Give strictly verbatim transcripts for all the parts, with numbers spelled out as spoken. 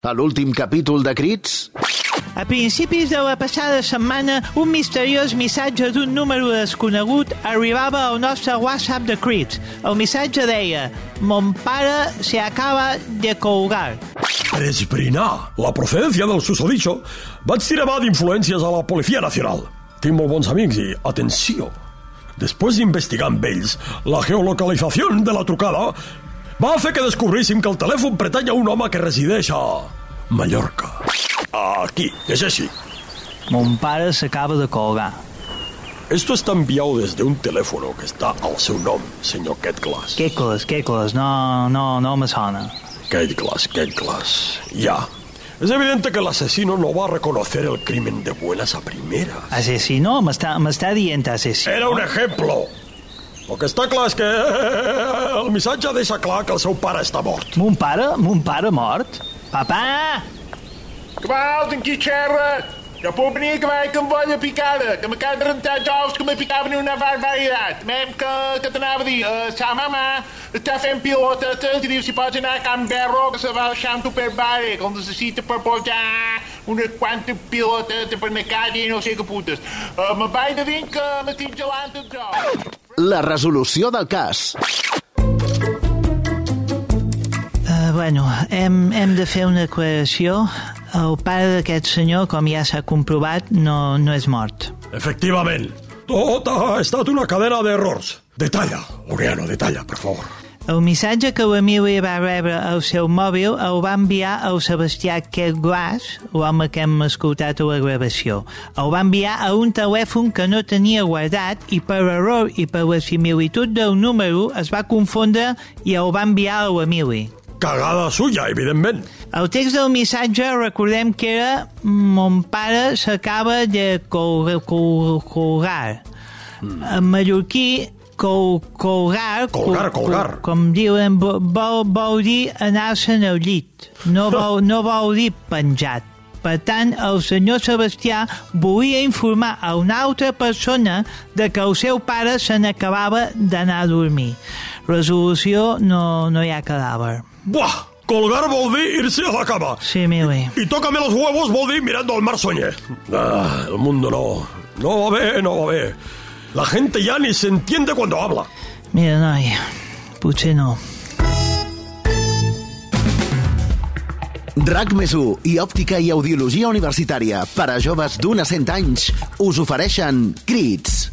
A l'últim capítol de Crits... A principis de la passada setmana, un misteriós missatge d'un número desconegut arribava al nostre WhatsApp de Crits. El missatge deia: «Mon pare se acaba de colgar». Per esbrinar la procedència del susodicho, vaig tirar mà d'influències a la Policia Nacional. Tinc molt bons amics i, atenció, després d'investigar amb ells la geolocalització de la trucada, va fer que descobríssim que el telèfon pertany a un home que resideix a Mallorca. Aquí, llegeixi. Mon pare s'acaba de colgar. Esto está enviado desde un teléfono que está al seu nom, senyor Kate Glass. Kate Glass, Kate Glass, no, no, no me sona. Kate Glass, Kate Glass. Ya. Es evidente que el asesino no va a reconocer el crimen de buenas a primeras. ¿Asesino? M'està m'està dient asesino? Era un ejemplo. Lo que està clar és que el missatge deixa clar que el seu pare està mort. Mon pare? Mon pare mort? Papà! Que vols, en qui xerra? Jo puc venir que vaig amb olla picada, que m'acaba de rentar els ous que me picaven una barbaritat. Mem que, que t'anava a dir, uh, sa mamà està fent pilotetes i diu si pots anar a Can Berro que se va deixant per barri, que el necessita per portar unes quantes pilotetes per la calle i no sé què putes. Uh, me vaig de dir que m'estic gelant els ous. La resolució del cas. Uh, bueno, hem, hem de fer una aclaració. El pare d'aquest senyor, com ja s'ha comprovat, no, no és mort. Efectivament. Tot ha estat una cadena d'errors. Detalla, Laureano, detalla, per favor. El missatge que l'Emili va rebre al seu mòbil el va enviar al Sebastià Kate Glass, l'home que hem escoltat a la gravació. El va enviar a un telèfon que no tenia guardat i per error i per la similitud del número es va confondre i el va enviar a l'Emili. Cagada suya, evidentment. El text del missatge recordem que era «Mon pare s'acaba de colgar». colgar. Mm. En mallorquí, col, colgar... Colgar, col, colgar. Col, com diuen, vol, vol dir anar-se'n al llit. No vol, no vol dir penjat. Per tant, el senyor Sebastià volia informar a una altra persona de que el seu pare se n'acabava d'anar a dormir. Resolució, no, no hi ha cadàver. Buah! Colgar vol dir irse a la cama. Sí, Mili. Y tócame los huevos vol dir mirando al mar soñé. Ah, el mundo no. No va bé, no va bé. La gente ya ni se entiende cuando habla. Mira, noi, potser no. RAC més u i Òptica i Audiologia Universitària per a joves d'un a cent anys us ofereixen Crits.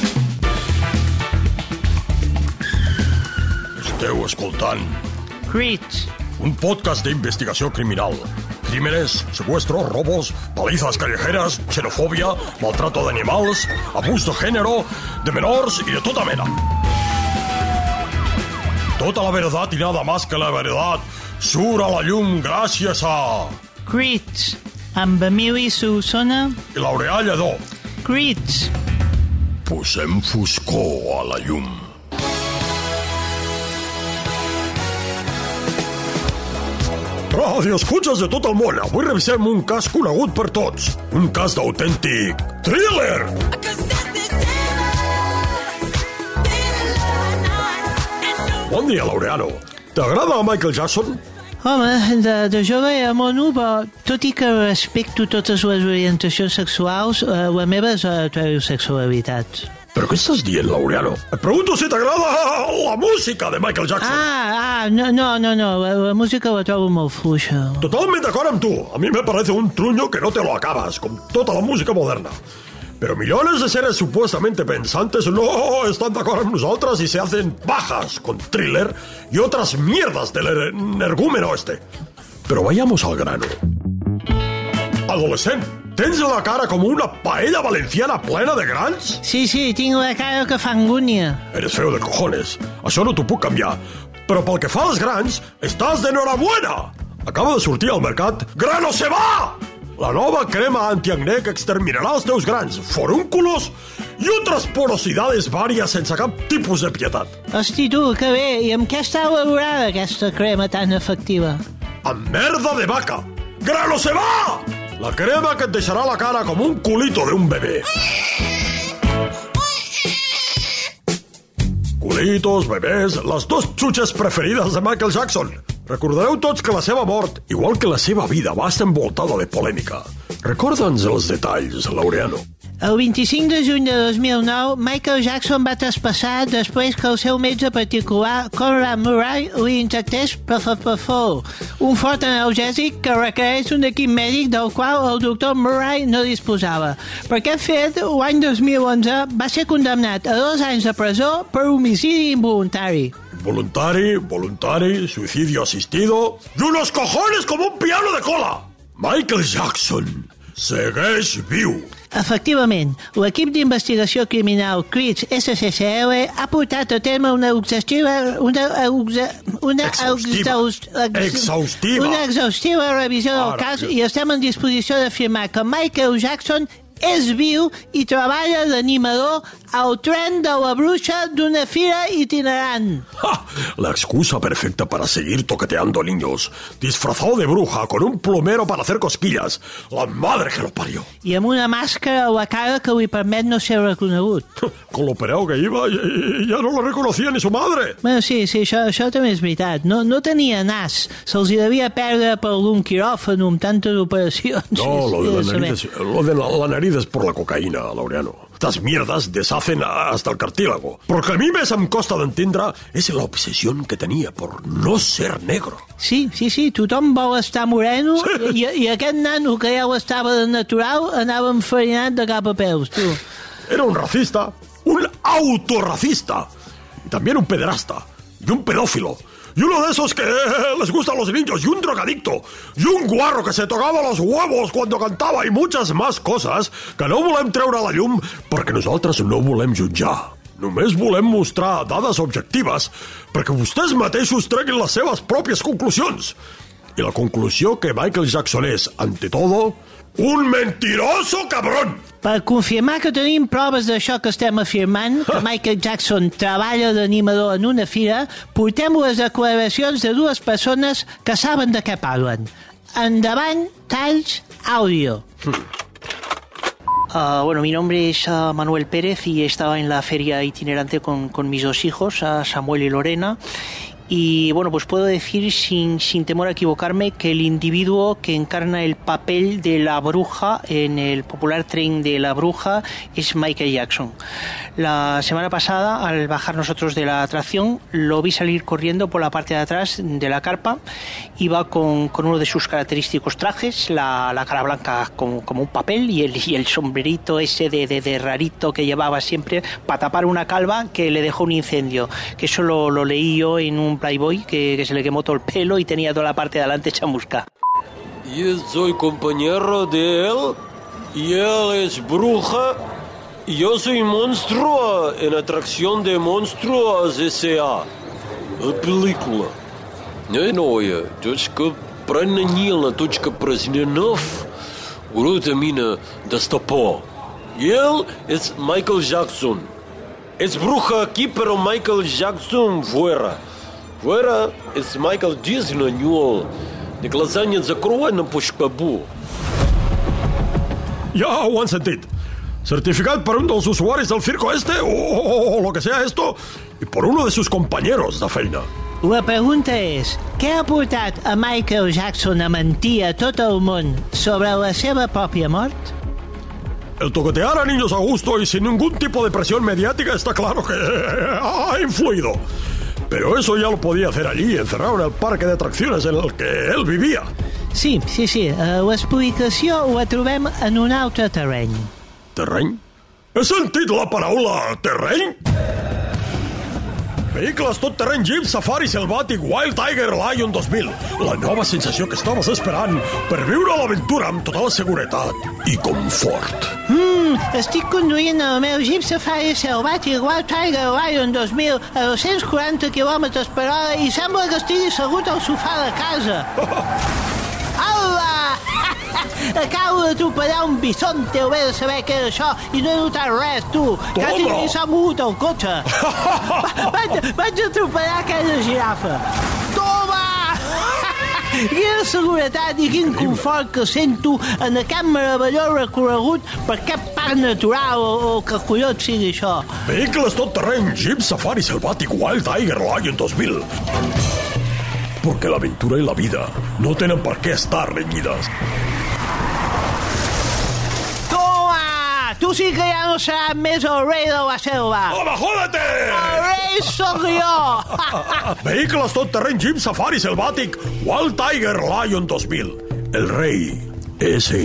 Esteu escoltant Crits. un podcast d'investigació criminal. Crímenes, secuestros, robos, palizas callejeras, xenofòbia, maltrato d'animals, abús de género, de menors i de tota mena. Tota la verdad y nada más que la verdad surt a la llum gràcies a... Crits. Amb Emili Solsona. I Laureà Lledó. Crits. Posem foscor a la llum. Ràdio escuches de tot el món. Avui revisem un cas conegut per tots. Un cas d'autèntic thriller. Bon dia, Laureano. T'agrada Michael Jackson? Home, de, de jove era mono, però tot i que respecto totes les orientacions sexuals, eh, la meva és heterosexualitat. Però què estàs dient, Laureano? Et pregunto si t'agrada la música de Michael Jackson. Ah, ah, no, no, no, no. La, la música la trobo molt fluixa. Totalment d'acord amb tu. A mi me parece un truño que no te lo acabas, com tota la música moderna. Pero millones de seres supuestamente pensantes no están de acuerdo con nosotros y se hacen bajas con thriller y otras mierdas del energúmeno este. Pero vayamos al grano. Adolescent, tens la cara com una paella valenciana plena de grans? Sí, sí, tinc la cara que fa angúnia. Eres feo de cojones. Això no t'ho puc canviar. Però pel que fa als grans, estàs d'enhorabuena! Acaba de sortir al mercat Grano se va! La nova crema antiacné que exterminarà els teus grans, forúnculos i altres porosidades vàries sense cap tipus de pietat. Hosti, tu, que bé. I amb què està elaborada aquesta crema tan efectiva? Amb merda de vaca! Grano se va! La crema que et deixarà la cara com un culito de un bebé. Culitos, bebés, les dos xuches preferides de Michael Jackson. Recordareu tots que la seva mort, igual que la seva vida, va estar envoltada de polèmica. Recorda'ns els detalls, Laureano. El vint-i-cinc de juny de dos mil nou, Michael Jackson va traspassar després que el seu metge particular, Conrad Murray, li injectés Propofol, un fort analgèsic que requereix un equip mèdic del qual el doctor Murray no disposava. Per aquest fet, l'any dos mil onze va ser condemnat a dos anys de presó per homicidi involuntari. Voluntari, voluntari, suicidio asistido... ¡Y unos cojones como un piano de cola! Michael Jackson segueix viu. Efectivament, l'equip d'investigació criminal Creed S C C L ha portat a terme una exhaustiva una, una exhaustiva. Exhaust, ex, exhaustiva una exhaustiva revisió del Ara, cas sí. I estem en disposició d'afirmar que Michael Jackson és viu i treballa d'animador al tren de la bruixa d'una fira itinerant. ¡Ja! La excusa perfecta para seguir toqueteando niños. Disfrazado de bruja, con un plomero para hacer cosquillas. La madre que lo parió. I amb una màscara a la cara que li permet no ser reconegut. Con lo operado que iba, ya no lo reconocía ni su madre. Bueno, sí, sí, això, això també és veritat. No, no tenia nas. Se'ls hi devia perdre per algun quiròfano amb tantes operacions. No, lo de, Sí, la nariz es, lo de la, la nariz es por la cocaína, Laureano. Estas mierdas deshacen hasta el cartílago. Porque a mí més em costa d'entendre és la obsessió que tenia por no ser negro. Sí, sí, sí, tothom vol estar moreno Sí. i, i aquest nano que ja ho estava de natural anava enfarinat de cap a peus, tu. Era un racista, un autorracista, y también un pederasta, y un pedófilo, y uno de esos que les gustan los niños, y un drogadicto, y un guarro que se tocaba los huevos cuando cantava, y muchas más cosas que no volem treure a la llum perquè nosaltres no volem jutjar. Només volem mostrar dades objectives perquè vostès mateixos treguin les seves pròpies conclusions. I la conclusió que Michael Jackson és, ante todo, un mentiroso cabrón. Per confirmar que tenim proves d'això que estem afirmant, que Michael Jackson treballa d'animador en una fira, portem les declaracions de dues persones que saben de què parlen. Endavant, talls, àudio. Uh, bueno, mi nombre es uh, Manuel Pérez y estaba en la feria itinerante con, con mis dos hijos, uh, Samuel y Lorena. Y bueno, pues puedo decir sin, sin temor a equivocarme que el individuo que encarna el papel de la bruja en el popular tren de la bruja es Michael Jackson. La semana pasada, al bajar nosotros de la atracción, lo vi salir corriendo por la parte de atrás de la carpa. Iba con, con uno de sus característicos trajes, la, la cara blanca como, como un papel y el, y el sombrerito ese de, de, de rarito que llevaba siempre para tapar una calva que le dejó un incendio. Que eso lo, lo leí yo en un Playboy, que, que se le quemó todo el pelo y tenía toda la parte de adelante chamusca. Yo soy compañero de él y él es bruja y yo soy monstruo en Atracción de Monstruos S A La película. Иное, точка пронанила, точка праздненов, урутамина достопо. Él es Michael Jackson. Es bruja aquí, pero Michael Jackson fuera. Fuera es Michael Disney, de глаза не закрой на пушкабу. Ja ho han sentit. Certificat per un dels usuaris del circo este, o, o, o lo que sea esto, y por uno de sus compañeros de feina. La pregunta és, què ha portat a Michael Jackson a mentir a tot el món sobre la seva pròpia mort? El toquetear a niños a gusto y sin ningún tipo de presión mediática está claro que ha influido. Pero eso ya lo podía hacer allí, encerrado en el parque de atracciones en el que él vivía. Sí, sí, sí, l'explicació la trobem en un altre terreny. Terreny? He sentit la paraula terreny? Vehicles tot terreny Jeep Safari Selvàtic Wild Tiger Lion dos mil. La nova sensació que estaves esperant per viure l'aventura amb total seguretat i confort. Mmm, estic conduint el meu Jeep Safari Selvàtic Wild Tiger Lion dos mil a dos-cents quaranta quilòmetres per hora i sembla que estigui segut al sofà de casa. Hola! Acabo d'atropellar un bisonte, ho he de saber què era això, i no he notat res, tu. Quasi ni s'ha mogut el cotxe. vaig, vaig atropellar aquella girafa. Toma! Quina seguretat i quin confort que sento en aquest meravellós recorregut per aquest parc natural o, o que collons sigui això. Vehicles tot terreny Jeep Safari Selvàtic Wild Tiger Lion dos mil. Porque la aventura y la vida no tenen per què estar reñides. Toma! Tu sí que ja no seràs més el rei de la selva. ¡Home, jódete! El rei sóc jo! Vehicles tot terreny Jeep Safari Selvàtic Wild Tiger Lion dos mil. El rei és ell.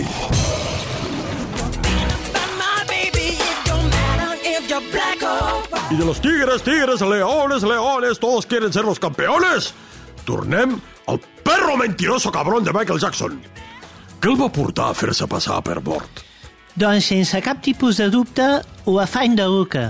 Y de los tigres, tigres, leones, leones, todos quieren ser los campeones. Tornem al perro mentiroso cabrón de Michael Jackson. Què el va portar a fer-se passar per mort? Doncs sense cap tipus de dubte, l'afany de Luca.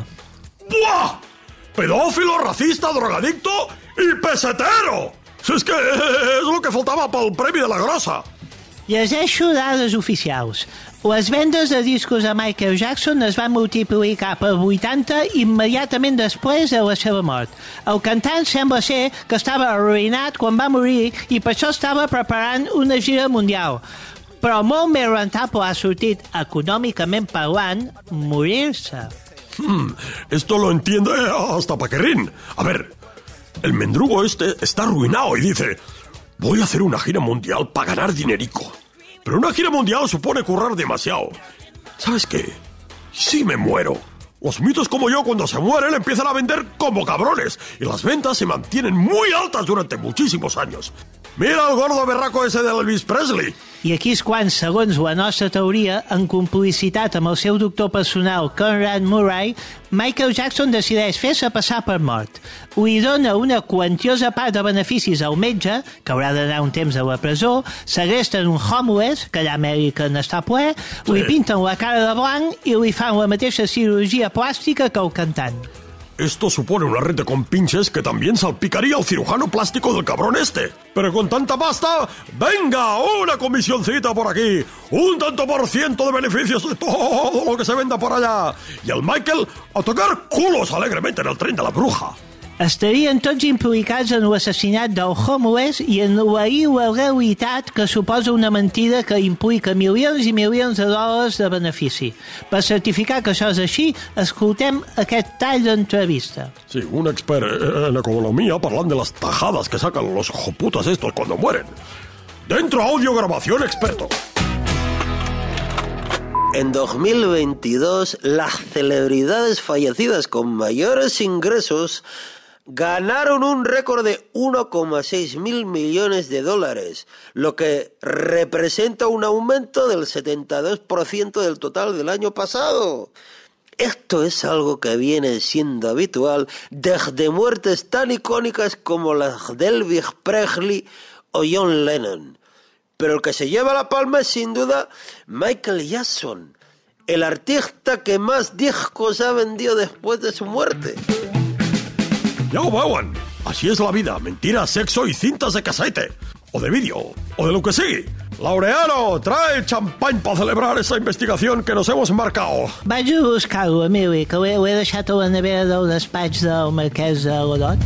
¡Buah! Pedófilo, racista, drogadicto y pesetero. Si és que és el que faltava pel Premi de la Grossa. Llegeixo dades oficials. Les vendes de discos de Michael Jackson es van multiplicar per vuitanta immediatament després de la seva mort. El cantant sembla ser que estava arruïnat quan va morir i per això estava preparant una gira mundial. Però molt més rentable ha sortit, econòmicament parlant, morir-se. Hmm, esto lo entiende hasta Paquerrín. A ver, el mendrugo este está arruinado y dice: voy a hacer una gira mundial para ganar dinerico. Pero una gira mundial supone currar demasiado. ¿Sabes qué? Sí me muero. Los mitos como yo, cuando se mueren, empiezan a vender como cabrones. Y las ventas se mantienen muy altas durante muchísimos años. Mira el gordo berraco ese de Elvis Presley. I aquí és quan, segons la nostra teoria, en complicitat amb el seu doctor personal, Conrad Murray, Michael Jackson decideix fer-se passar per mort. Li dona una quantiosa part de beneficis al metge, que haurà d'anar un temps a la presó, segresten un homeless, que allà a Amèrica n'està ple, sí. Li pinten la cara de blanc i li fan la mateixa cirurgia plàstica que el cantant. Esto supone una red de compinches que también salpicaría al cirujano plástico del cabrón este. Pero con tanta pasta, venga, una comisioncita por aquí, un tanto por ciento de beneficios de todo lo que se venda por allá. Y el Michael a tocar culos alegremente en el tren de la bruja. Estarien tots implicats en l'assassinat del homeless i en la il·legalitat que suposa una mentida que implica milions i milions de dòlars de benefici. Per certificar que això és així, escoltem aquest tall d'entrevista. Sí, un expert en economía parlant de las tajadas que sacan los joputas estos cuando mueren. Dentro audio grabación experto. En dos mil veintidós, las celebridades fallecidas con mayores ingresos ganaron un récord de uno coma seis mil millones de dólares, lo que representa un aumento del setenta y dos por ciento del total del año pasado. Esto es algo que viene siendo habitual desde muertes tan icónicas como las de Elvis Presley o John Lennon. Pero el que se lleva la palma es sin duda Michael Jackson, el artista que más discos ha vendido después de su muerte. Ya ho veuen, así es la vida, mentiras, sexo y cintas de casete, o de vídeo, o de lo que sigui. Laureano, trae champán para celebrar esa investigación que nos hemos marcado. Vaig a buscar-ho, Emili, que ho he, ho he deixat a la nevera del despatx del marquès de Godot.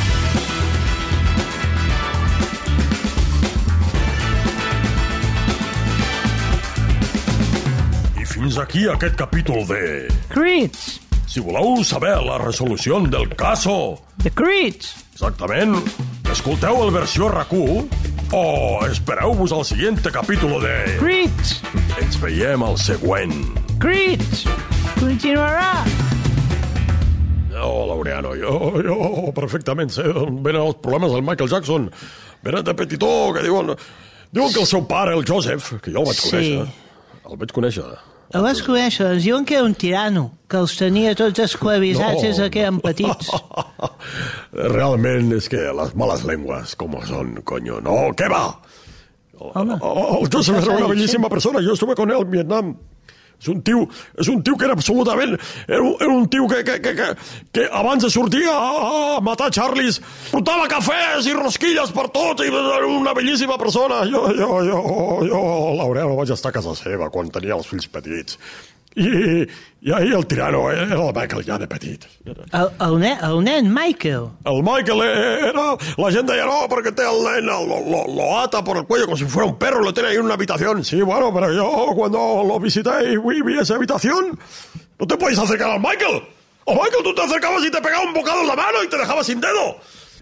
I fins aquí aquest capítol de... Crits! Si voleu saber la resolució del caso... The Crits! Exactament, escolteu el versió R Q o espereu-vos al siguiente capítol de... Crits! Ens veiem al següent. Crits! Continuarà! No, Laureano, jo, jo perfectament sé d'on venen els problemes del Michael Jackson. Venen de petitó, que diuen... Diuen que el seu pare, el Joseph, que jo el vaig conèixer... Sí. El vaig conèixer... El vas conèixer, ens diuen que era un tirano, que els tenia tots esclavitzats des no. que eren petits. Realment és que les males llengües, com són, coño, no, què va? Home, el Joseph era una bellíssima persona, yo estuve con él en Vietnam. És un tio, és un tio que era absolutament... Era un, era un tio que, que, que, que, que abans de sortir a, a matar Charlies portava cafès i rosquilles per tot i era una bellíssima persona. Jo, jo, jo, jo, Laureano, vaig estar a casa seva quan tenia els fills petits. I, i ahir el tirano era el Michael ja de petit. El, el, nen, el nen Michael. El Michael era... La gent deia, no, perquè té el nen, lo, lo, lo ata por el cuello como si fuera un perro, lo tiene ahí en una habitación. Sí, bueno, pero yo cuando lo visité y vi esa habitación, no te puedes acercar al Michael. Al Michael tú te acercabas y te pegaba un bocado en la mano y te dejaba sin dedo.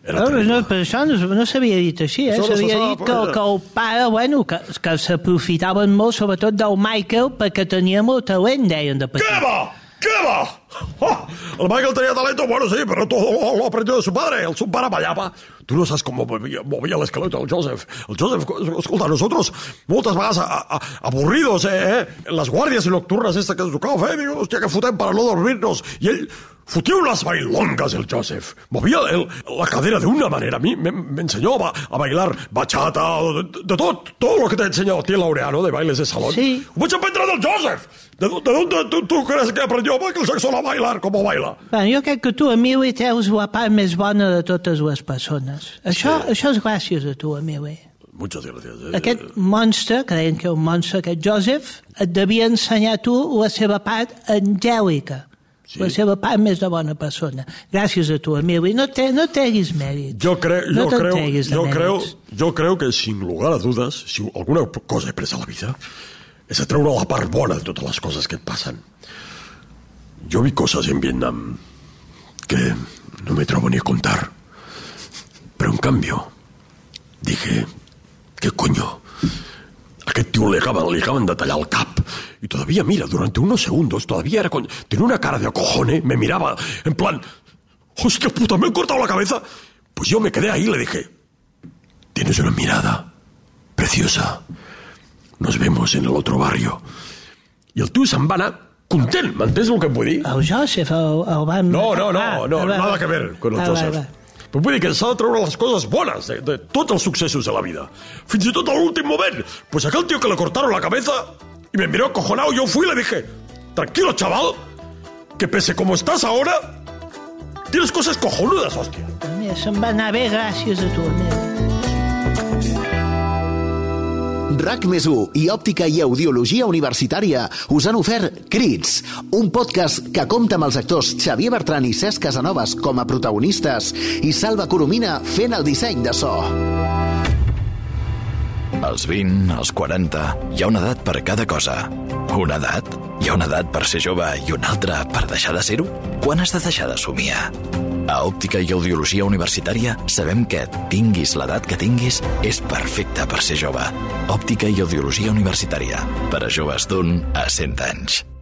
Era no, terrible. no, per això no, no s'havia dit així, eh? Això no se S'havia sap, dit que, era. que el pare, bueno, que, que s'aprofitaven molt, sobretot del Michael, perquè tenia molt talent, deien de petit. ¿Qué va? ¿Qué va? Oh, el Michael tenía talento, bueno, sí, pero todo lo, lo aprendió de su padre. El su padre bailaba. Tú no sabes cómo movía, movía el esqueleto el Joseph. El Joseph, escolta, nosotros, moltes vegades a, a, aburridos, eh, eh, en las guàrdies nocturnes esta que ens tocava fer, digo, hòstia, que fotem para no dormirnos. I ell fotia unas bailongas, el Joseph. Movia el, la cadera de una manera. A mí me, me enseñó a, a bailar bachata, de, de tot, todo lo que te ha enseñado a ti, Laureano, de bailes de salón. Sí. Ho vaig aprendre del Joseph. ¿De, de dónde tú, tú crees que aprendió Michael Jackson a bailar como baila? Bueno, jo crec que tu, Emili, treus la part més bona de totes les persones. Això, sí. això és gràcies a tu, Emili. Muchas gracias. Eh. Aquest monstre, que deien que era un monstre, aquest Joseph, et devia ensenyar tu la seva part angèlica. Sí. La seva part més de bona persona. Gràcies a tu, Emili. No, te, no treguis mèrits. Yo, cre no yo, creo, de yo, creo, mèrits. yo creo que, sin lugar a dudas, si alguna cosa he pres a la vida, és a treure la part bona de totes les coses que et passen. Jo vi coses en Vietnam que no me trobo ni a contar. Pero en cambio, dije, ¿qué coño? A aquest tio le acaban, le acaban de tallar el cap. Y todavía, mira, durante unos segundos, todavía era con... tenía una cara de acojone, me miraba en plan, hostia puta, me han cortado la cabeza. Pues yo me quedé ahí y le dije, tienes una mirada preciosa. Nos vemos en el otro barrio. I el tio se'n va anar content, m'entens el que em vull dir? El Joseph, el, el van... No, no, no, ah, no, va, nada que ver con el va, Joseph. va, va. Però vull dir que s'ha de treure les coses bones de, de tots els successos de la vida. Fins i tot a l'últim moment. Pues aquel tío que le cortaron la cabeza y me miró acojonado, yo fui y le dije, tranquilo, chaval, que pese como estás ahora, tienes cosas cojonudas, hòstia. Mira, se'n va anar bé gràcies a tu, mira. RAC més u i Òptica i Audiologia Universitària us han ofert Crits, un podcast que compta amb els actors Xavier Bertran i Cesc Casanovas com a protagonistes i Salva Coromina fent el disseny de so. Als vint, als quaranta, hi ha una edat per cada cosa. Una edat? Hi ha una edat per ser jove i una altra per deixar de ser-ho? Quan has de deixar de somiar? A Òptica i Audiologia Universitària sabem que, tinguis l'edat que tinguis, és perfecte per ser jove. Òptica i Audiologia Universitària, per a joves d'un a cent anys.